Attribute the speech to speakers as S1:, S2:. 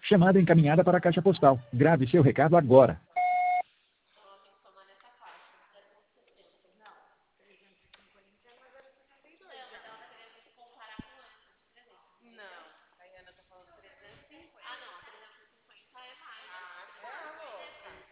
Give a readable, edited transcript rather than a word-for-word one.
S1: Chamada encaminhada para a caixa postal. Grave seu recado agora.